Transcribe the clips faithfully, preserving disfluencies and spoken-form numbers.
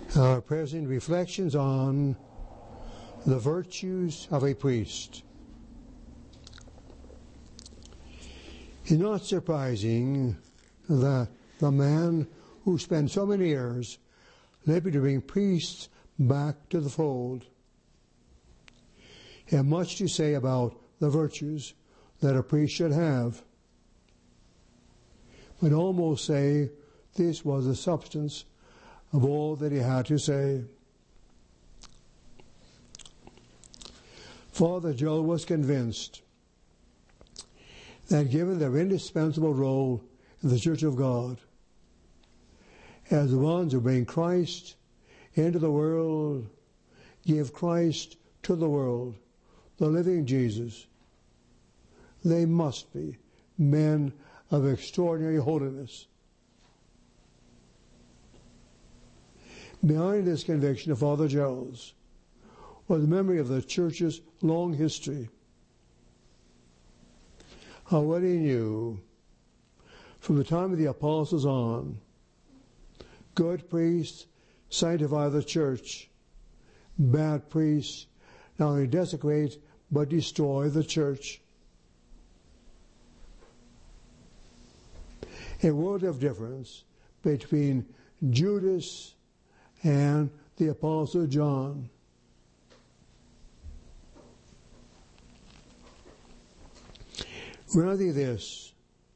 Our present reflections on the virtues of a priest. It's not surprising that the man who spent so many years living to bring priests back to the fold had much to say about the virtues that a priest should have. But almost say this was the substance of all that he had to say. Father Joel was convinced that given their indispensable role in the Church of God, as the ones who bring Christ into the world, give Christ to the world, the living Jesus, they must be men of extraordinary holiness. Behind this conviction of Father Joel's was the memory of the Church's long history. How well he knew, from the time of the apostles on, good priests sanctify the Church, bad priests not only desecrate but destroy the Church. A world of difference between Judas and the Apostle John. Rather this,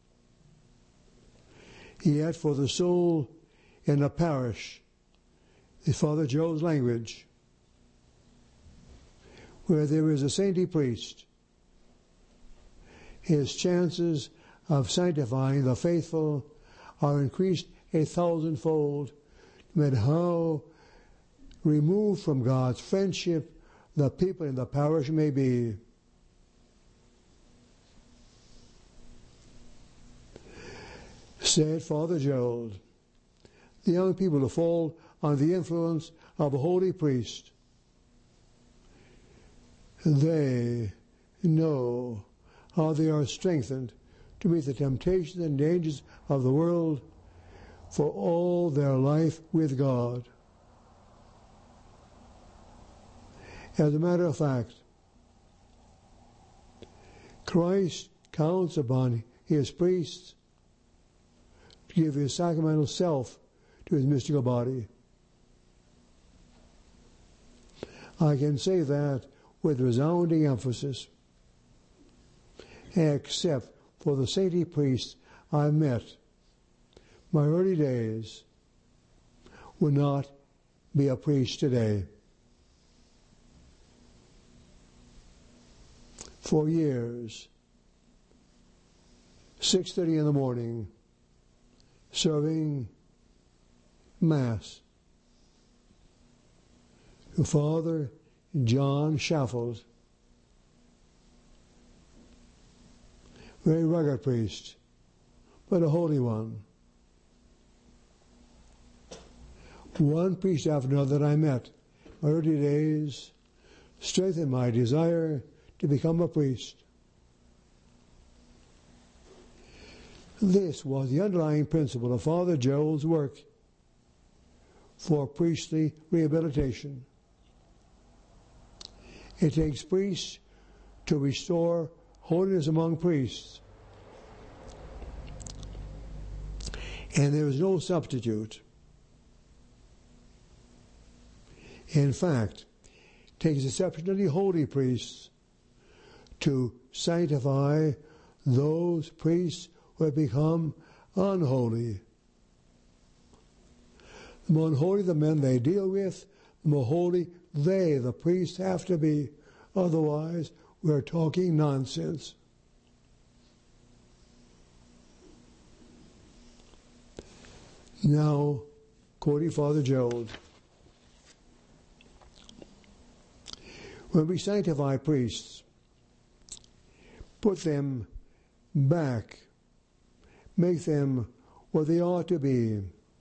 yet for the soul in a parish, is Father Joel's language, where there is a saintly priest, his chances of sanctifying the faithful are increased a thousandfold, no matter how removed from God's friendship the people in the parish may be. Said Father Joel, the young people who fall under the influence of a holy priest, they know how they are strengthened to meet the temptations and dangers of the world for all their life with God. As a matter of fact, Christ counts upon his priests to give his sacramental self to his mystical body. I can say that with resounding emphasis, except for the saintly priests I met. My early days would not be a priest today. For years, six thirty in the morning, serving Mass to Father John Shaffold, very rugged priest, but a holy one. One priest after another that I met in my early days strengthened my desire to become a priest. This was the underlying principle of Father Joel's work for priestly rehabilitation. It takes priests to restore holiness among priests. And there is no substitute. In fact, it takes exceptionally holy priests to sanctify those priests who have become unholy. The more unholy the men they deal with, the more holy they, the priests, have to be. Otherwise, we're talking nonsense. Now, quoting Father Joel, when we sanctify priests, put them back, make them what they ought to be,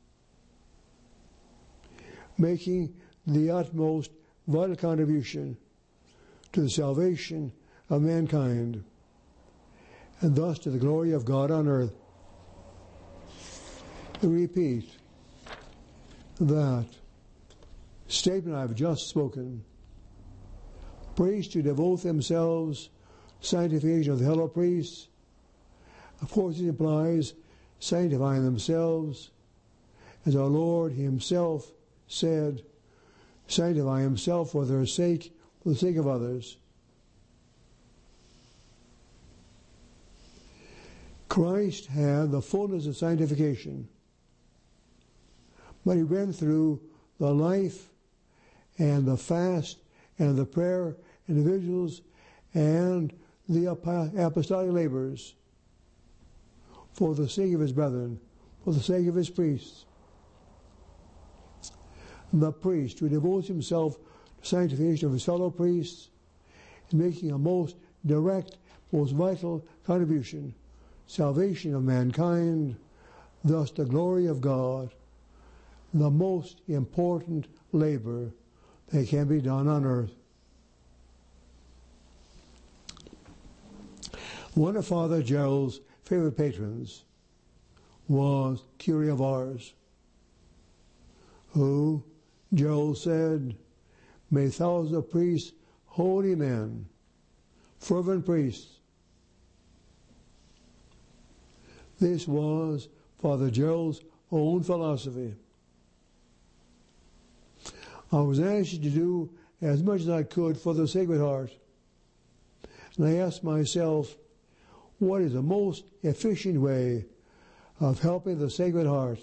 making the utmost vital contribution to the salvation of mankind, and thus to the glory of God on earth. Repeat that statement I've just spoken. Priests who devote themselves to sanctification of the fellow priests, of course it implies sanctifying themselves, as our Lord Himself said, sanctify Himself for their sake, for the sake of others. Christ had the fullness of sanctification, but He went through the life and the fast and the prayer and the vigils and the apostolic labors for the sake of His brethren, for the sake of His priests. The priest who devotes himself to sanctification of his fellow priests is making a most direct, most vital contribution, salvation of mankind, thus the glory of God, the most important labor that can be done on earth. One of Father Gerald's favorite patrons was Curé of Ars, who, Gerald said, may thousands of priests, holy men, fervent priests. This was Father Gerald's own philosophy. I was anxious to do as much as I could for the Sacred Heart. And I asked myself, what is the most efficient way of helping the Sacred Heart?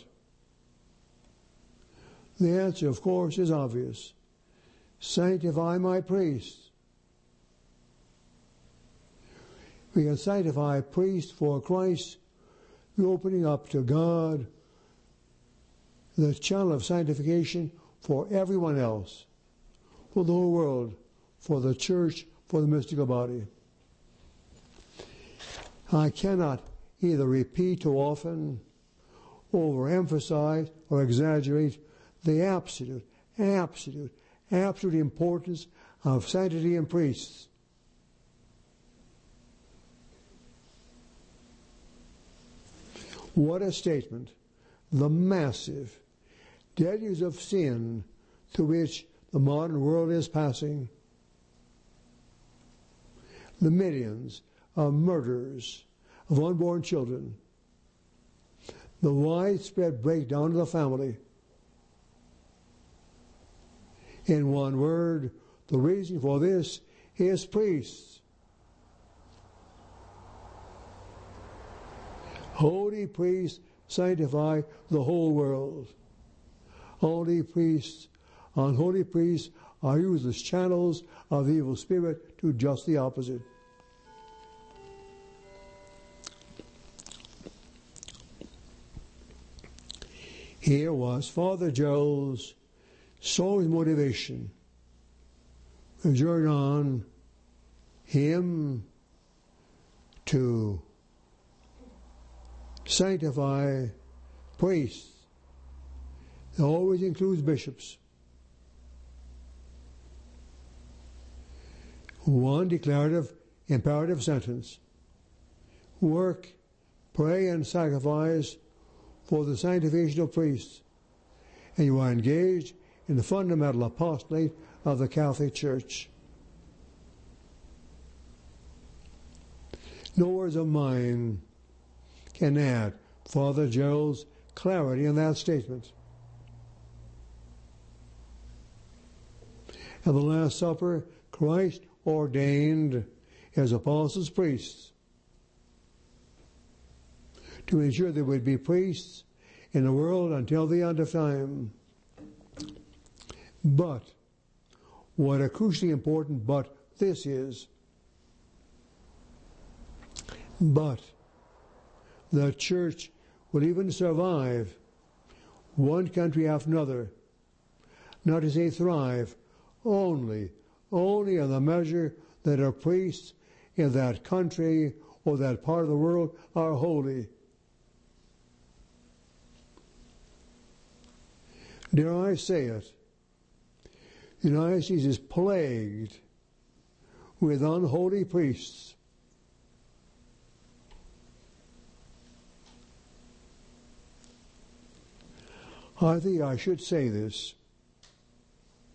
The answer, of course, is obvious. Sanctify my priests. We can sanctify priests for Christ, opening up to God the channel of sanctification for everyone else, for the whole world, for the church, for the mystical body. I cannot either repeat too often, overemphasize, or exaggerate the absolute, absolute, absolute importance of sanctity in priests. What a statement. The massive deluge of sin through which the modern world is passing. The millions of murders of unborn children. The widespread breakdown of the family. In one word, the reason for this is priests. Holy priests sanctify the whole world. Holy priests, unholy priests are used as channels of the evil spirit to just the opposite. Here was Father Gerald's sole motivation, urging on him to sanctify priests. It always includes bishops. One declarative, imperative sentence. Work, pray, and sacrifice for the sanctification of priests. And you are engaged in the fundamental apostolate of the Catholic Church. No words of mine can add Father Gerald's clarity in that statement. At the Last Supper, Christ ordained His apostles priests to ensure there would be priests in the world until the end of time. But, what a crucially important but this is, but the church will even survive one country after another, not to say thrive, only, only in the measure that our priests in that country or that part of the world are holy. Dare I say it? The United States is plagued with unholy priests. I think I should say this.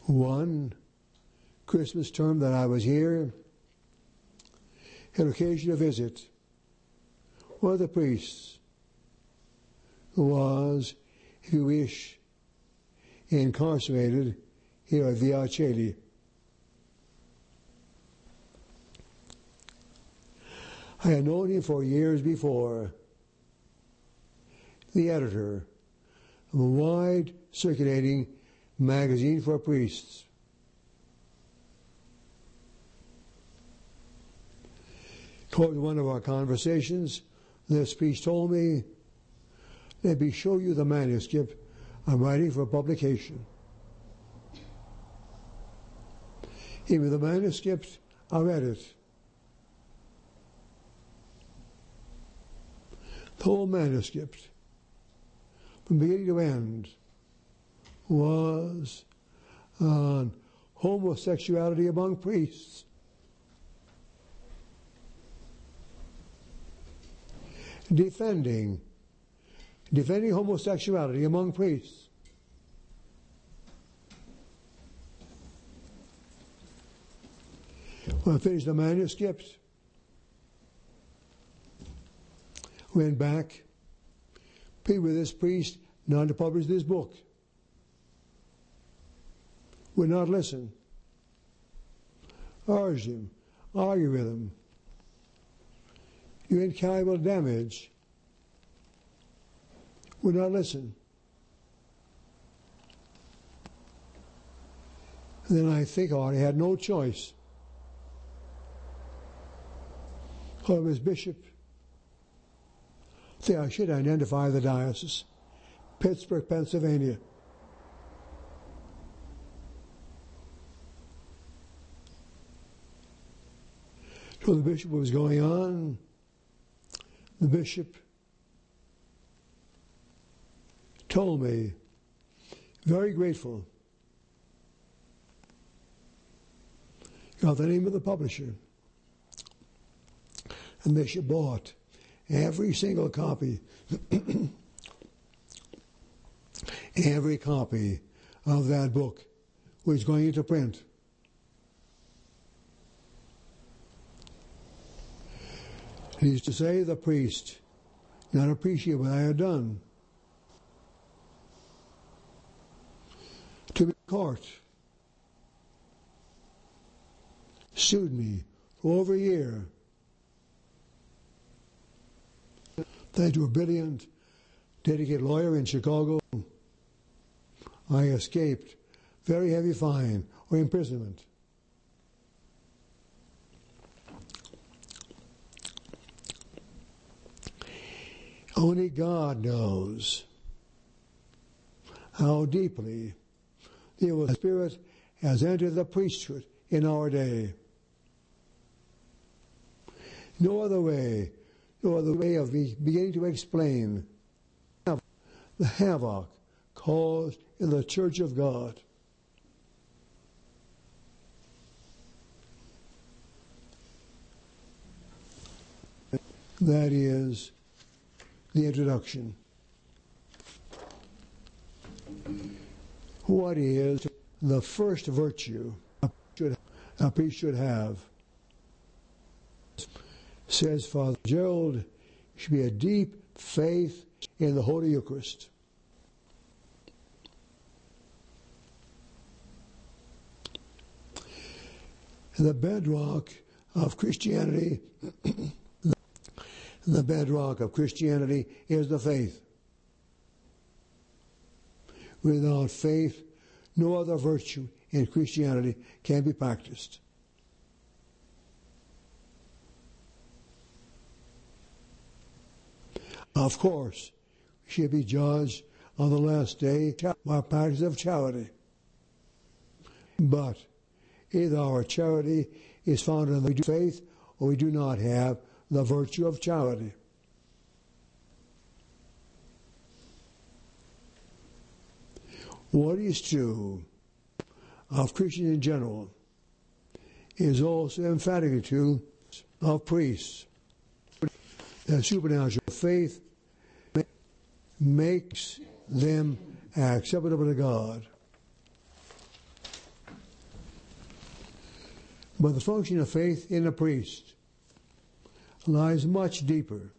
One Christmas term that I was here, had occasion to visit one of the priests who was, if you wish, incarcerated here at Via Celi. I had known him for years before, the editor of a wide circulating magazine for priests. Towards one of our conversations, this priest told me, let me show you the manuscript I'm writing for publication. Give me the manuscript, I read it. The whole manuscript, from beginning to end, was on homosexuality among priests. Defending, defending homosexuality among priests. When I finished the manuscript, went back, pleaded with this priest not to publish this book. Would not listen. Urged him, argued with him. You incalculable damage. Would not listen. And then I think oh, I had no choice. Called him as bishop. I think I should identify the diocese. Pittsburgh, Pennsylvania. So the bishop was going on. The bishop told me, very grateful, got the name of the publisher. And the bishop bought every single copy, every copy of that book was going into print. He used to say, the priest not appreciate what I had done. To be court, sued me for over a year. Thanks to a brilliant, dedicated lawyer in Chicago, I escaped very heavy fine or imprisonment. Only God knows how deeply the evil spirit has entered the priesthood in our day. No other way, no other way of beginning to explain the havoc caused in the Church of God. That is the introduction. What is the first virtue a priest should have? Says Father Gerald, should be a deep faith in the Holy Eucharist. The bedrock of Christianity The bedrock of Christianity is the faith. Without faith, no other virtue in Christianity can be practiced. Of course, we should be judged on the last day by our practice of charity. But either our charity is found in the faith or we do not have the virtue of charity. What is true of Christians in general is also emphatically true of priests. That supernatural faith makes them acceptable to God. But the function of faith in a priest lies much deeper.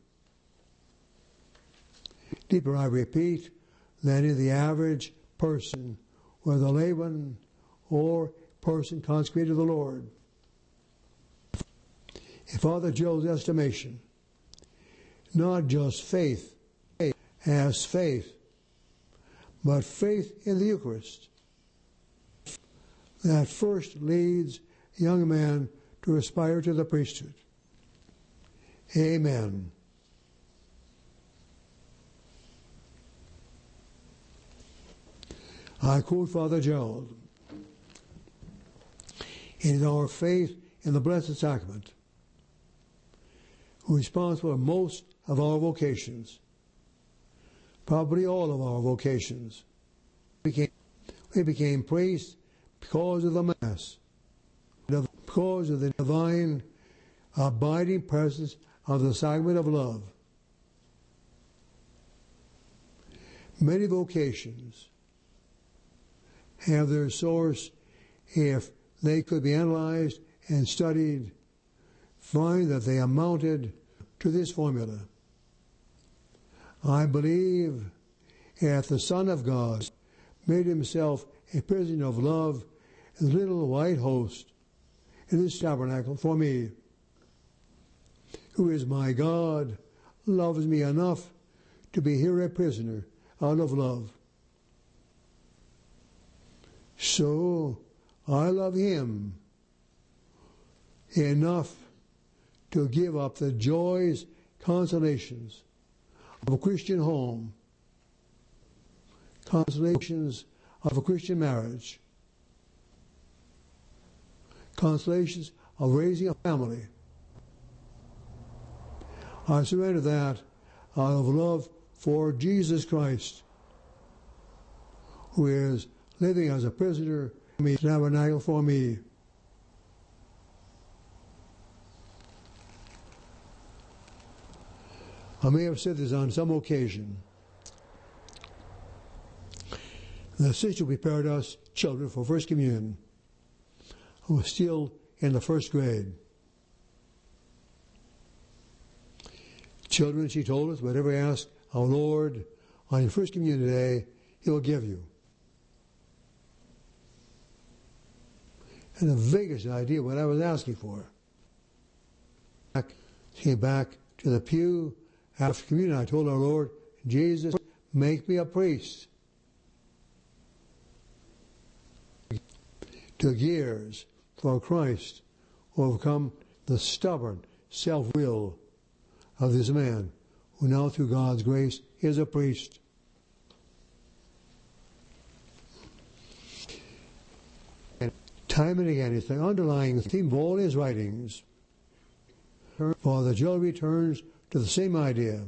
Deeper, I repeat, than in the average person, whether layman or person consecrated to the Lord. In Father Joe's estimation, not just faith as faith, but faith in the Eucharist that first leads a young man to aspire to the priesthood. Amen. I quote Father Gerald. It is our faith in the Blessed Sacrament who is responsible for most of our vocations, probably all of our vocations. We became, we became priests because of the Mass, because of the divine abiding presence of the sacrament of love. Many vocations have their source, if they could be analyzed and studied, find that they amounted to this formula. I believe that the Son of God made himself a prisoner of love in the little white host in this tabernacle for me, who is my God, loves me enough to be here a prisoner out of love. So I love him enough to give up the joys, consolations of a Christian home, consolations of a Christian marriage, consolations of raising a family. I surrender that out of love for Jesus Christ, who is living as a prisoner in the tabernacle for me. I may have said this on some occasion. The sister prepared us children for First Communion, who was still in the first grade. Children, she told us, whatever you ask our Lord on your First Communion today, He will give you. And the vaguest idea what I was asking for. Came back to the pew after communion. I told our Lord, Jesus, make me a priest. Took years for Christ to overcome the stubborn self-will of this man, who now through God's grace is a priest. And time and again, it's the underlying theme of all his writings. Father Joe returns to the same idea.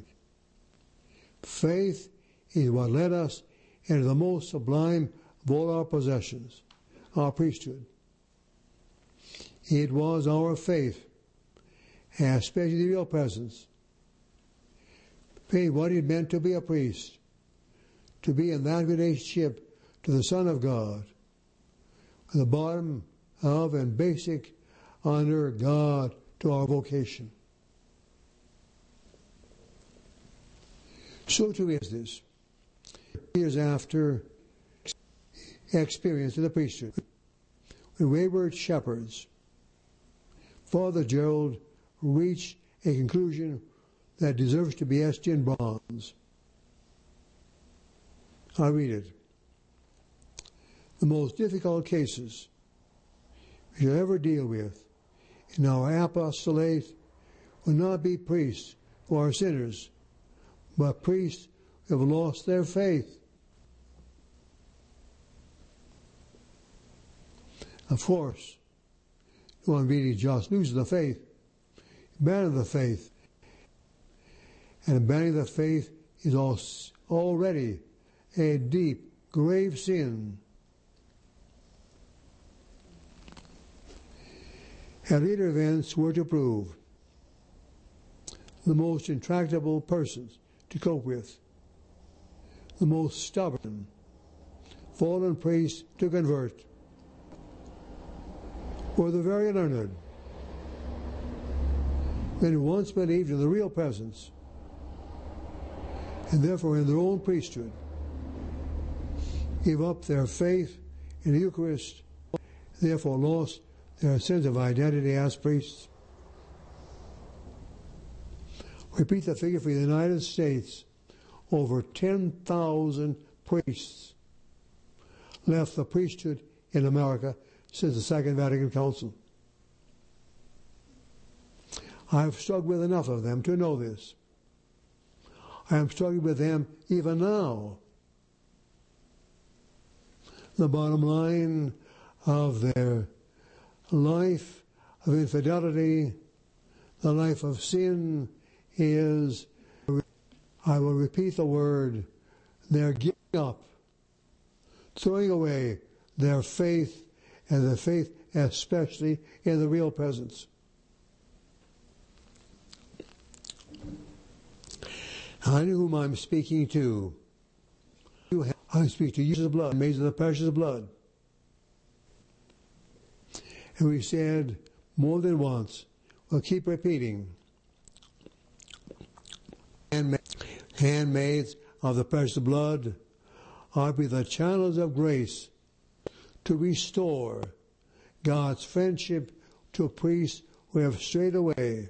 Faith is what led us into the most sublime of all our possessions, our priesthood. It was our faith, and especially the real presence. Faith, what it meant to be a priest, to be in that relationship to the Son of God, the bottom of and basic honor God to our vocation. So too is this. Years after experience of the priesthood, with wayward shepherds, Father Gerald reached a conclusion that deserves to be etched in bronze. I read it. The most difficult cases we shall ever deal with in our apostolate will not be priests who are sinners, but priests who have lost their faith. Of course, no one really just loses the faith, abandon the faith. And abandoning the faith is already a deep, grave sin. And later events were to prove the most intractable persons to cope with, the most stubborn, fallen priests to convert. were the very learned, men who once believed in the real presence, and therefore in their own priesthood, gave up their faith in the Eucharist, therefore lost their sense of identity as priests. Repeat the figure for the United States. Over ten thousand priests left the priesthood in America since the Second Vatican Council. I've struggled with enough of them to know this. I am struggling with them even now. The bottom line of their life of infidelity, the life of sin, is, I will repeat the word, they're giving up, throwing away their faith, and their faith especially in the real presence. I know whom I'm speaking to. I speak to you, blood, made of the precious blood. And we said more than once, we'll keep repeating, handmaids of the precious blood are be the channels of grace to restore God's friendship to priests who have strayed away.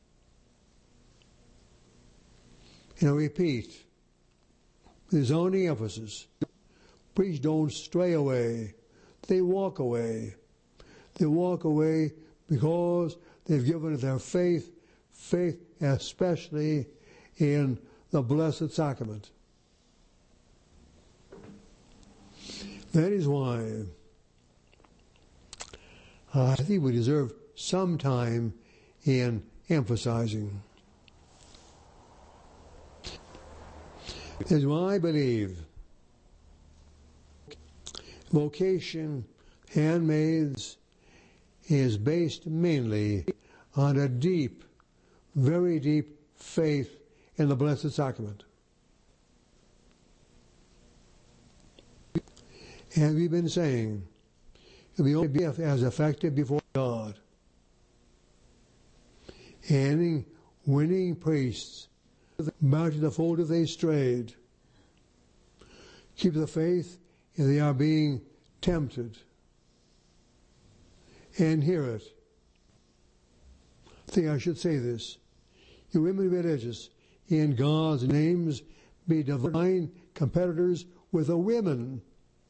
And I repeat, with resounding emphasis, priests don't stray away, they walk away. They walk away because they've given their faith, faith especially in the Blessed Sacrament. That is why I think we deserve some time in emphasizing. That's why I believe vocation, handmaids, is based mainly on a deep, very deep faith in the Blessed Sacrament. And we've been saying, we only be as effective before God. And winning priests back to the fold if they strayed. Keep the faith if they are being tempted. And hear it. I think I should say this. You women religious, in God's names, be divine competitors with the women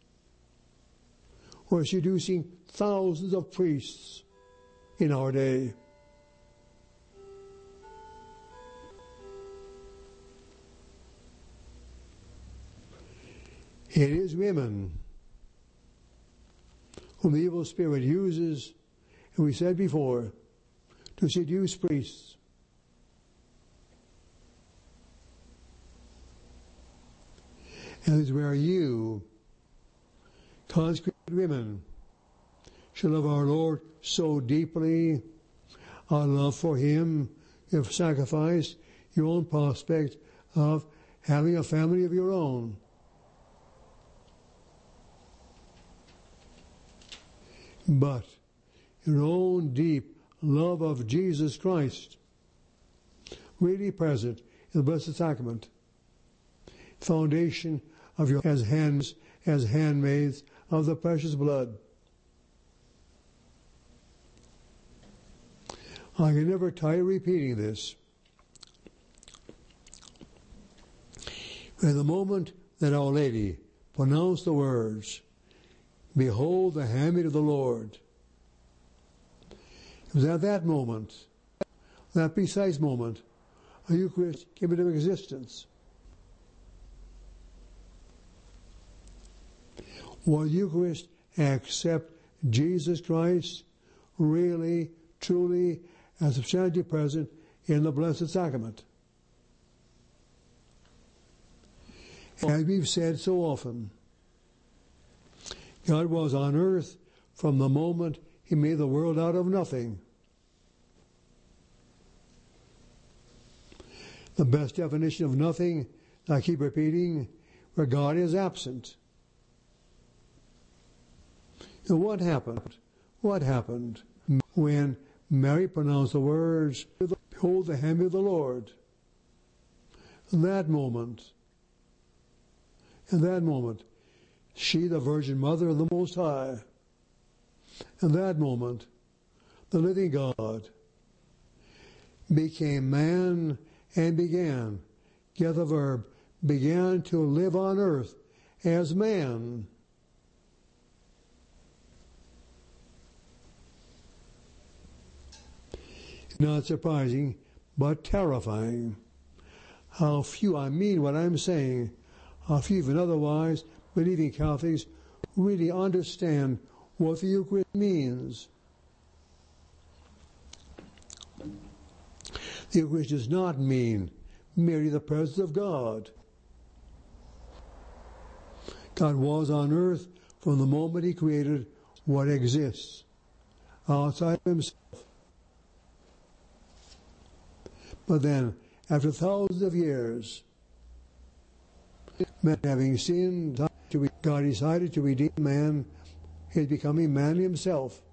who are seducing thousands of priests in our day. It is women whom the evil spirit uses, and we said before, to seduce priests. And it's where you, consecrated women, should love our Lord so deeply, our love for Him, you have sacrificed your own prospect of having a family of your own. But your own deep love of Jesus Christ, really present in the Blessed Sacrament, foundation of your as hands, as handmaids of the precious blood. I can never tire repeating this. At the moment that Our Lady pronounced the words, "Behold the handmaid of the Lord," it was at that moment, that precise moment, a Eucharist came into existence. Will Eucharist accept Jesus Christ really, truly, as substantially present in the Blessed Sacrament? As we've said so often, God was on earth from the moment He made the world out of nothing. The best definition of nothing, I keep repeating, where God is absent. And what happened What happened when Mary pronounced the words, "Behold the hand of the Lord"? In that moment, in that moment, she, the Virgin Mother of the Most High, in that moment, the living God became man and began, get the verb, began to live on earth as man. Not surprising, but terrifying. How few, I mean what I'm saying, how few even otherwise believing Catholics really understand what the Eucharist means. The Eucharist does not mean merely the presence of God. God was on earth from the moment He created what exists outside of Himself. But then, after thousands of years, man having sinned, God decided to redeem man, He's becoming man Himself.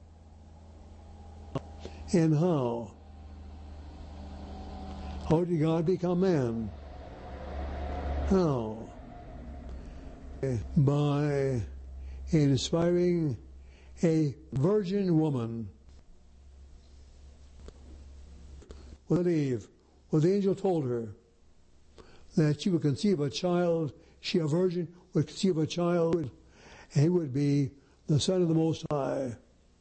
And how? How did God become man? How? By inspiring a virgin woman. Believe what the angel told her, that she would conceive a child, she a virgin would conceive a child, and he would be the Son of the Most High.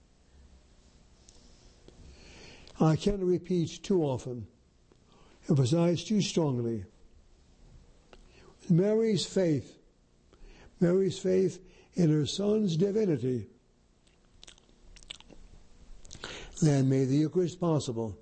I cannot repeat too often, emphasize too strongly. Mary's faith, Mary's faith in her Son's divinity, that made the Eucharist possible.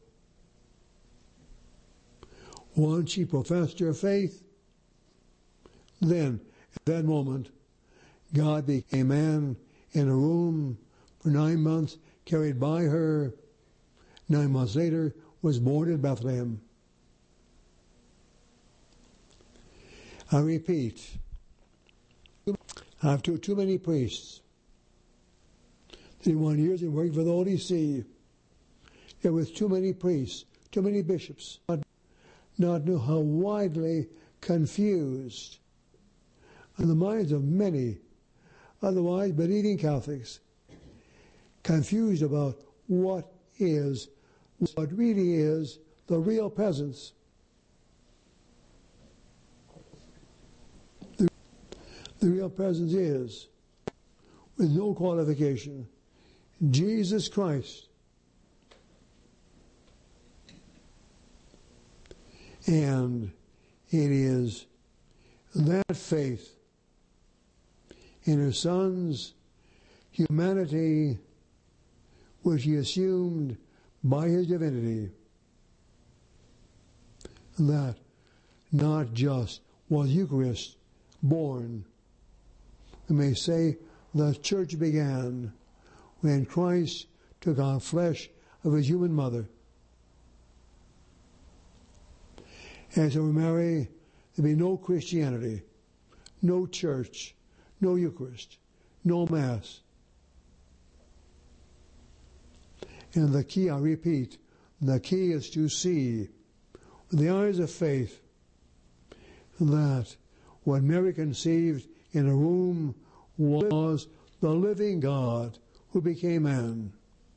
Once she professed her faith, then, at that moment, God became man in a room for nine months, carried by her. Nine months later, was born in Bethlehem. I repeat, after too many priests, thirty-one years in working for the Holy See, there was too many priests, too many bishops, not know how widely confused in the minds of many otherwise believing Catholics, confused about what is, what really is the real presence. The, the real presence is, with no qualification, Jesus Christ. And it is that faith in her Son's humanity, which He assumed by His divinity, that not just was Eucharist born. We may say the Church began when Christ took on flesh of His human mother. And so, Mary, there be no Christianity, no church, no Eucharist, no Mass. And the key, I repeat, the key is to see with the eyes of faith that what Mary conceived in a womb was the living God who became man.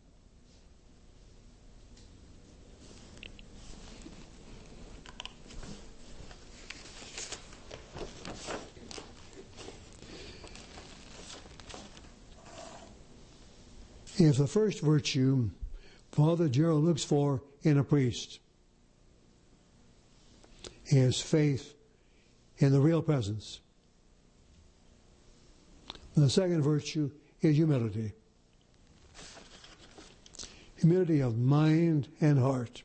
If the first virtue Father Gerald looks for in a priest is faith in the real presence, the second virtue is humility. Humility of mind and heart.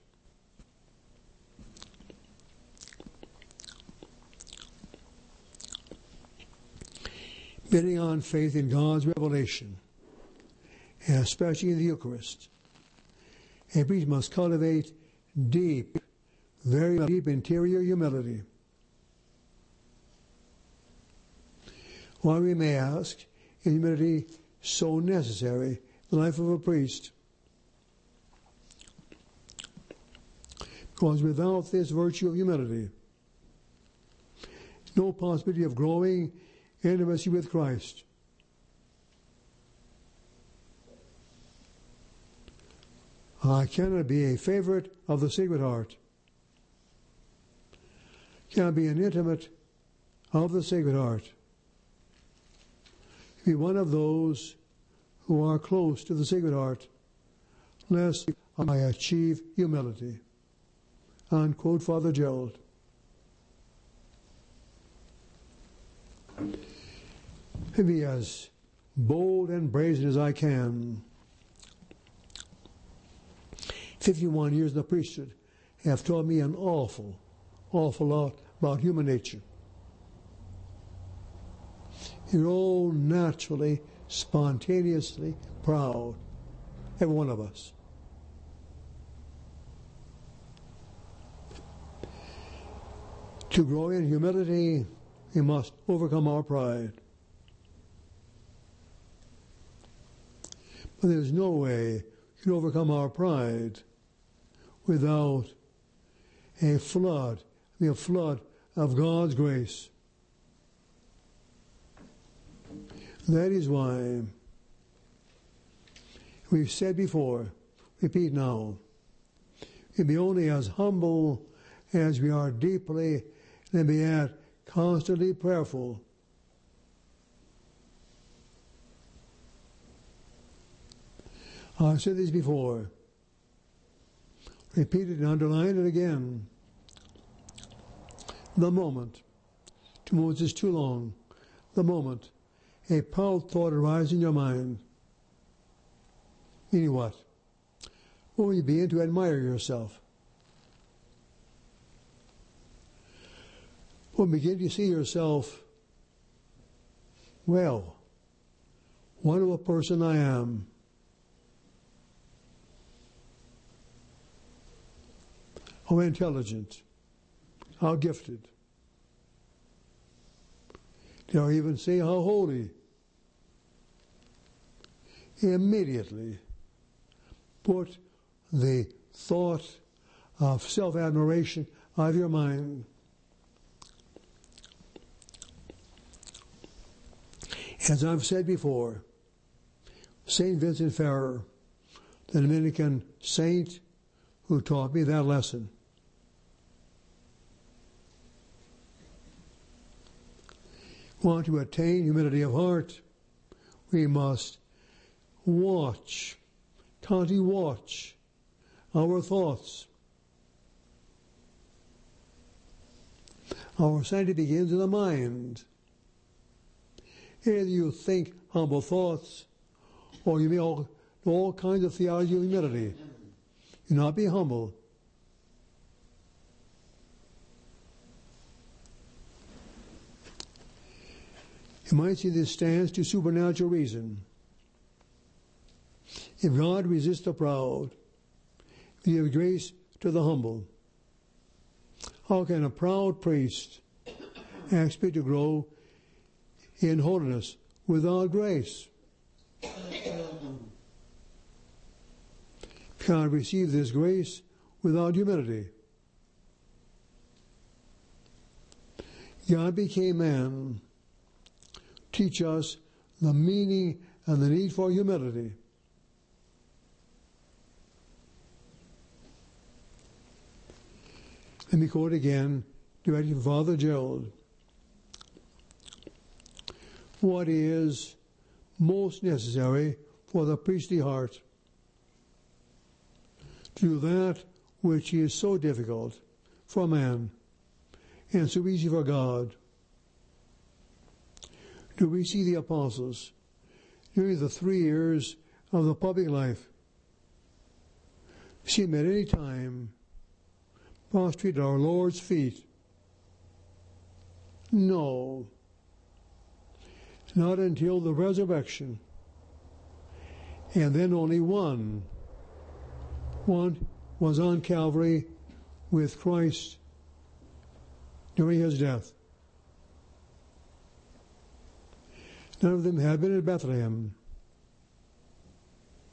Building on faith in God's revelation, and especially in the Eucharist. A priest must cultivate deep, very deep interior humility. Why, we may ask, is humility so necessary the life of a priest. Because without this virtue of humility, no possibility of growing intimacy with Christ. I cannot be a favorite of the Sacred Heart. Cannot be an intimate of the Sacred Heart. Be one of those who are close to the Sacred Heart, lest I achieve humility. Unquote, Father Gerald. Be as bold and brazen as I can. Fifty-one years in the priesthood have taught me an awful, awful lot about human nature. You're all naturally, spontaneously proud, every one of us. To grow in humility, we must overcome our pride. But there's no way you can overcome our pride without a flood, the flood of God's grace. That is why we've said before, repeat now, we be only as humble as we are deeply, and be yet constantly prayerful. I've said this before. Repeat it and underline it again. The moment, two moments is too long, the moment a proud thought arises in your mind, meaning what? When you begin to admire yourself. When you begin to see yourself, well, what of a person I am. How intelligent, how gifted. Dare I even say how holy? Immediately put the thought of self-admiration out of your mind. As I've said before, Saint Vincent Ferrer, the Dominican saint who taught me that lesson, want to attain humility of heart, we must watch, constantly watch our thoughts. Our sanity begins in the mind. Either you think humble thoughts, or you may all, all kinds of theology of humility. Do not be humble. You might see this stands to supernatural reason. If God resists the proud, He gives grace to the humble. How can a proud priest expect to grow in holiness without grace? Cannot receive this grace without humility. God became man. Teach us the meaning and the need for humility. Let me quote again, directed from Father Gerald. What is most necessary for the priestly heart? To do that which is so difficult for man and so easy for God. Do we see the apostles during the three years of the public life? See them at any time prostrate at our Lord's feet? No. Not until the resurrection. And then only one. One was on Calvary with Christ during his death. None of them had been at Bethlehem.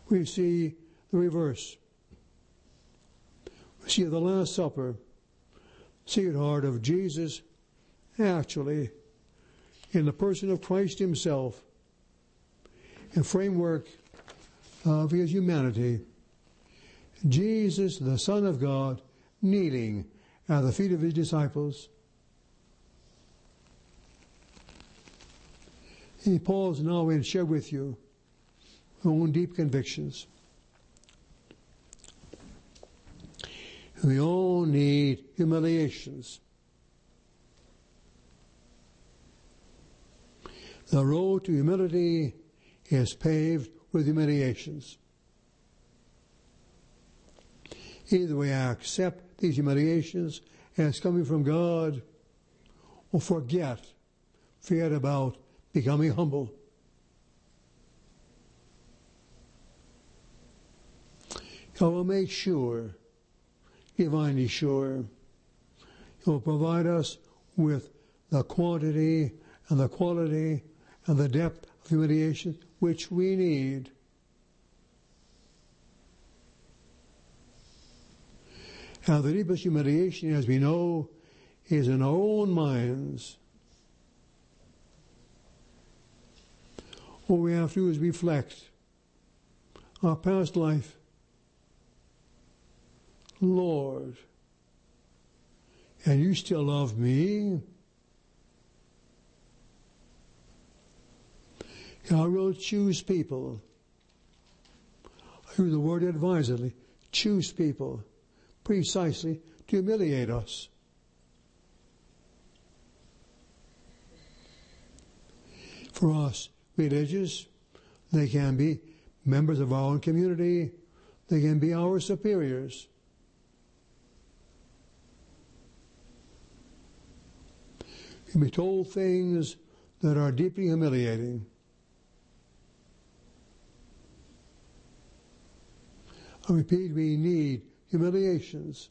we see the reverse. We see at the Last Supper, sweetheart of Jesus, actually, in the person of Christ himself, a framework of his humanity, Jesus, the Son of God, kneeling at the feet of his disciples. He paused now and shared with you his own deep convictions. We all need humiliations. The road to humility is paved with humiliations. Either we accept these humiliations as coming from God, or forget, forget about becoming humble. God will make sure, divinely sure, He will provide us with the quantity and the quality and the depth of humiliation which we need. And the deepest humiliation, as we know, is in our own minds. All we have to do is reflect our past life. Lord, and you still love me? I will choose people. I use the word advisedly. Choose people precisely to humiliate us. For us, religious, they can be members of our own community. They can be our superiors. You can be told things that are deeply humiliating. I repeat, we need humiliations.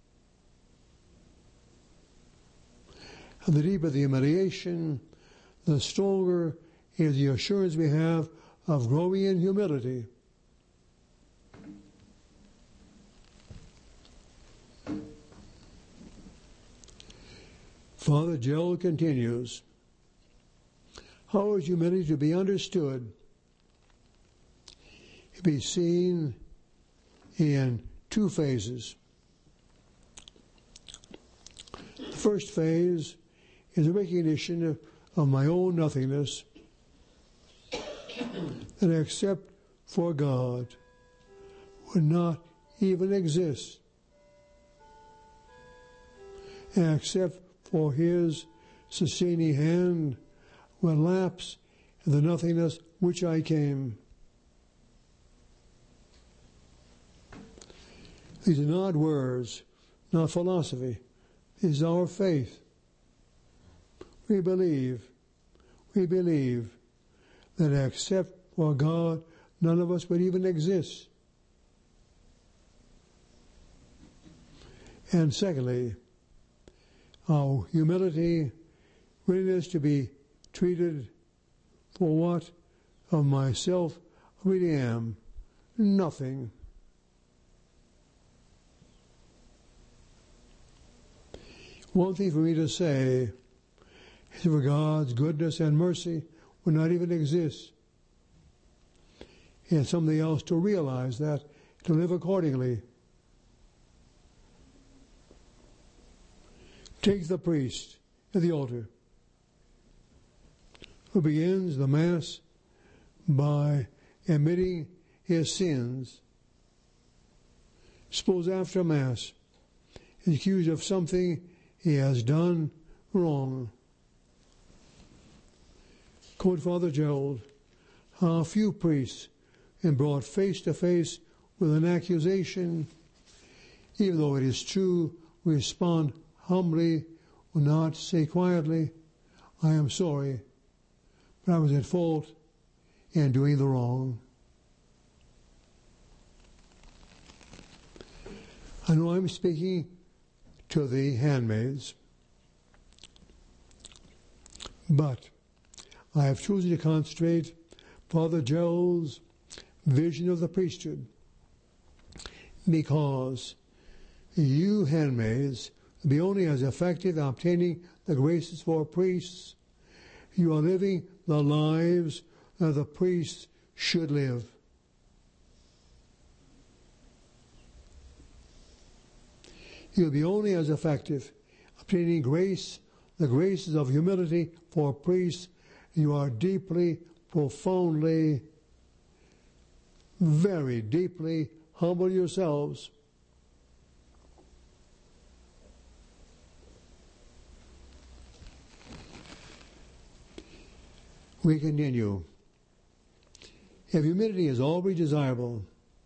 And the deeper the humiliation, the stronger is the assurance we have of growing in humility. Father Gerald continues, how is humility to be understood? To be seen in two phases. The first phase is a recognition of, of my own nothingness that I accept for God would not even exist, and accept for His sustaining hand will lapse in the nothingness which I came. These are not words, not philosophy. This is our faith. We believe, we believe that except for God, none of us would even exist. And secondly, our humility, willingness to be treated for what of myself I really am, nothing. One thing for me to say is for God's goodness and mercy would not even exist. And something else to realize that, to live accordingly. Take the priest at the altar, who begins the Mass by admitting his sins. Suppose after Mass, he's accused of something he has done wrong. Quote Father Gerald, how few priests are brought face to face with an accusation, even though it is true, respond humbly, will not say quietly, I am sorry, but I was at fault in doing the wrong. I know I'm speaking to the handmaids, but I have chosen to concentrate Father Gerald's vision of the priesthood, because you handmaids will be only as effective in obtaining the graces for priests. You are living the lives that the priests should live. You'll be only as effective obtaining grace, the graces of humility for priests. You are deeply, profoundly, very deeply humble yourselves. We continue. If humility is always desirable,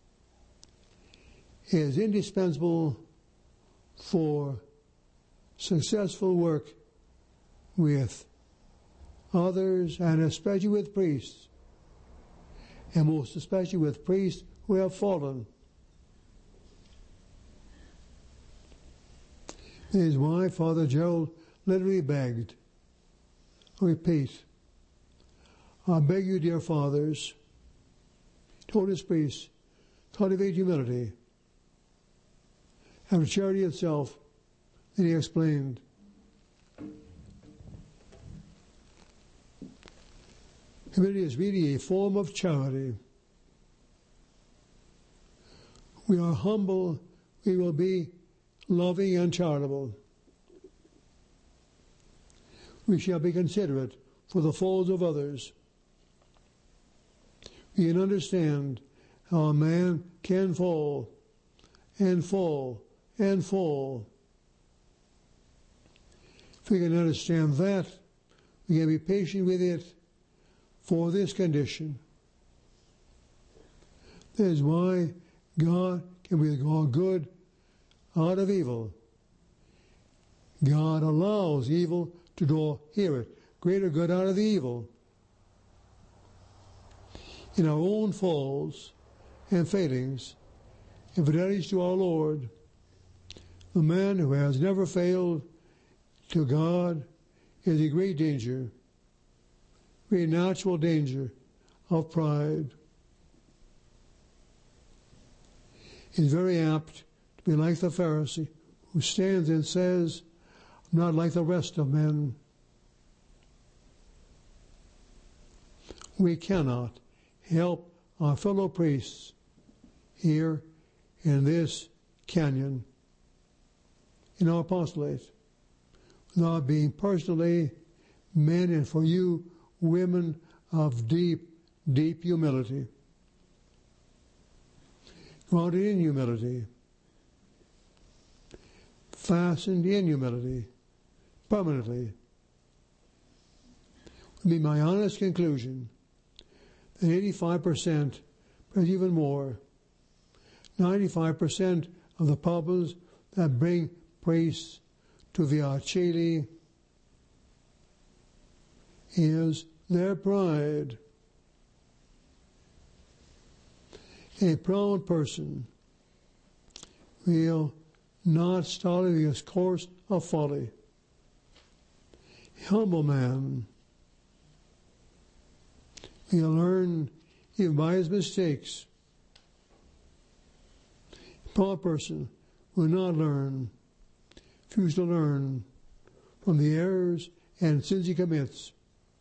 it is indispensable for successful work with others, and especially with priests, and most especially with priests who have fallen. That is why Father Gerald literally begged, I repeat, I beg you, dear fathers, told his priests, cultivate humility. After charity itself, then he explained, humility is really a form of charity. We are humble, we will be loving and charitable. We shall be considerate for the faults of others. We can understand how a man can fall and fall and fall. If we can understand that, we can be patient with it for this condition. That is why God can bring all good out of evil. God allows evil to draw, hear it, greater good out of the evil. In our own faults and failings, infidelities to our Lord, the man who has never failed to God is in great danger, great natural danger of pride. He's very apt to be like the Pharisee who stands and says, I'm not like the rest of men. We cannot help our fellow priests here in this canyon, in our apostolate, without being personally men, and for you, women of deep, deep humility, grounded in humility, fastened in humility, permanently. Would be my honest conclusion that eighty-five percent, perhaps even more, ninety-five percent of the problems that bring priests to the Arceli is their pride. A proud person will not study his course of folly. A humble man will learn even by his mistakes. A proud person will not learn, refuse to learn from the errors and sins he commits.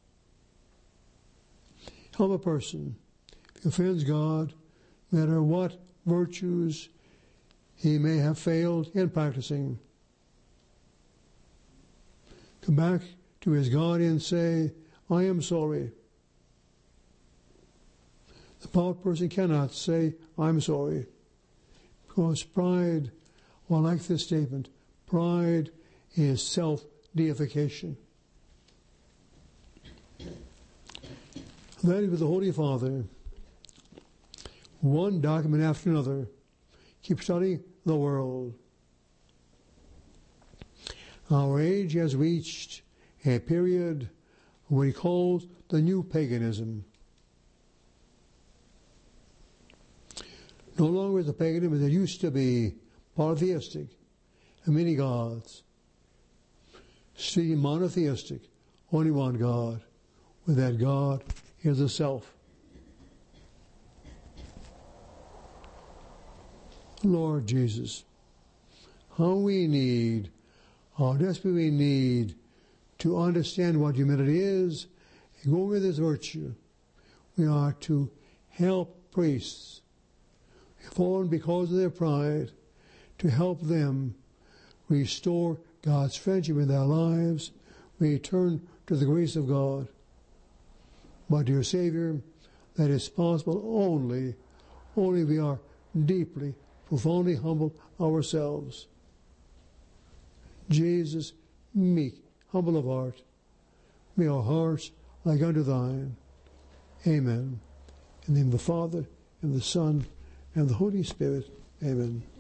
A humble person, if he offends God, no matter what virtues he may have failed in practicing, come back to his God and say, I am sorry. The proud person cannot say, I'm sorry, because pride, well, I like this statement, pride is self-deification. That is with the Holy Father, one document after another, keep studying the world. Our age has reached a period what he calls the new paganism. No longer is the paganism as it used to be, polytheistic, and many gods. Still monotheistic, only one God, with that God is the self. Lord Jesus, how we need, how desperately we need to understand what humility is and go with this virtue. We are to help priests fallen because of their pride, to help them restore God's friendship in their lives, return to the grace of God. But, dear Savior, that is possible only, only we are deeply, profoundly humble ourselves. Jesus, meek, humble of heart, may our hearts like unto thine. Amen. In the name of the Father, and the Son, and the Holy Spirit. Amen.